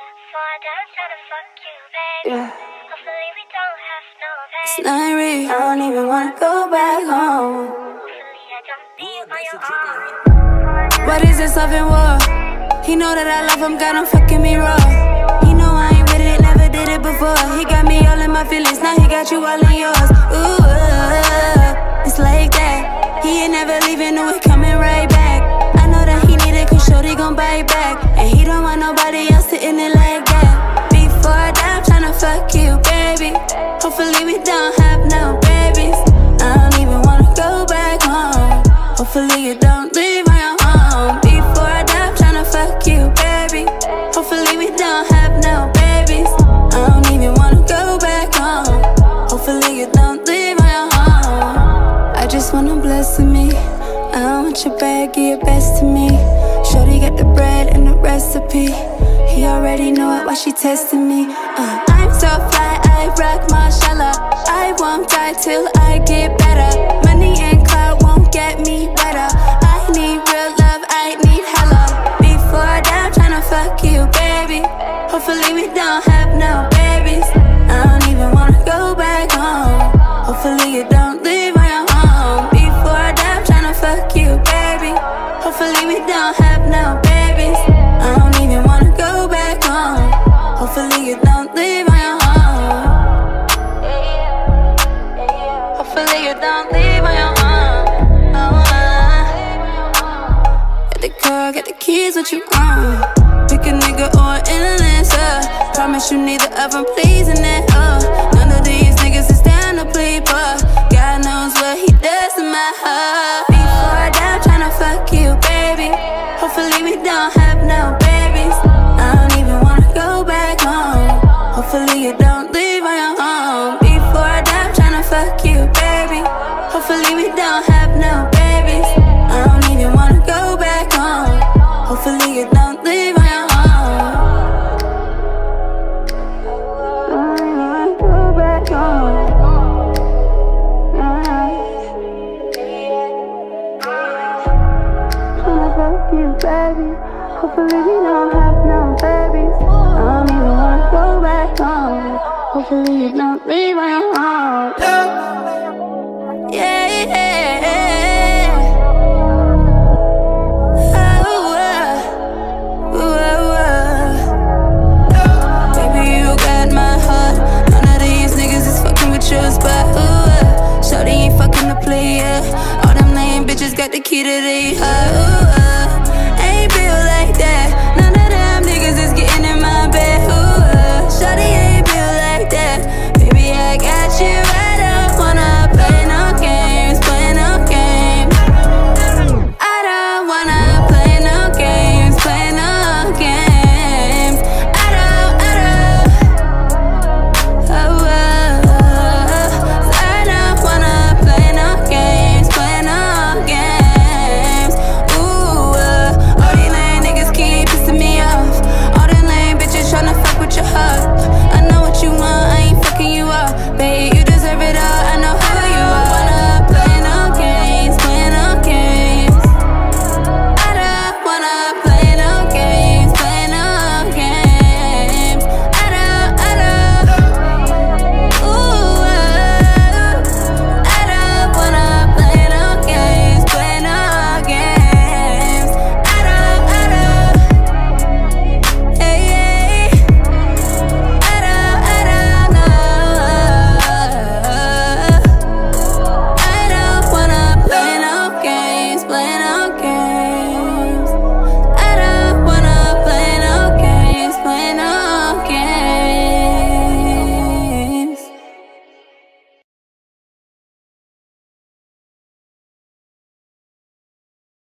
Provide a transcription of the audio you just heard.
Yeah. It's not real, I don't even wanna go back home. What is this love and war? He know that I love him, got him fucking me raw. He know I ain't with it, never did it before. He got me all in my feelings, now he got you all in yours. Ooh, it's like that. He ain't never leaving, no, he coming right back. I know that he need it, cause shorty gon' bite back. And he don't want nobody else sitting it like that. Before I die, I'm tryna fuck you, baby. Hopefully we don't have no babies. I don't even wanna go back home. Hopefully you don't leave my home. Before I die, I'm tryna fuck you, baby. Hopefully we don't have no babies. I don't even wanna go back home. Hopefully you don't leave my home. I just wanna bless me. I don't want your bag, give your best to me. Shorty got the bread and the recipe. He already know it, why she testing me. I'm so fly, I rock Marshalla. I won't die till I get better. Money and clout won't get me wetter. I need real love, I need hella. Before I die, I'm tryna fuck you, baby. Hopefully we don't have no babies. I don't even wanna go back home. Hopefully you don't leave my home. Before I die, I'm tryna fuck you, baby. Hopefully we don't have no babies. I don't even wanna go back home. Hopefully you don't leave my home. Hopefully you don't leave my home. Get the car, get the keys, what you want? Pick a nigga or an influencer. Promise you neither of them pleasing it. None of these niggas is down to play, but God knows what he does to my heart. Before I die, I'm tryna fuck you, baby. Hopefully we don't have no babies. I don't even wanna go back home. Hopefully you don't leave my home. Before I die, I'm tryna fuck you, baby. Hopefully we don't have no babies. I don't even wanna go back home. Hopefully you don't leave my home. I don't even wanna go back home. Tryna fuck you, baby. Hopefully we don't have no babies. I don't even wanna go back home. Hopefully you don't leave.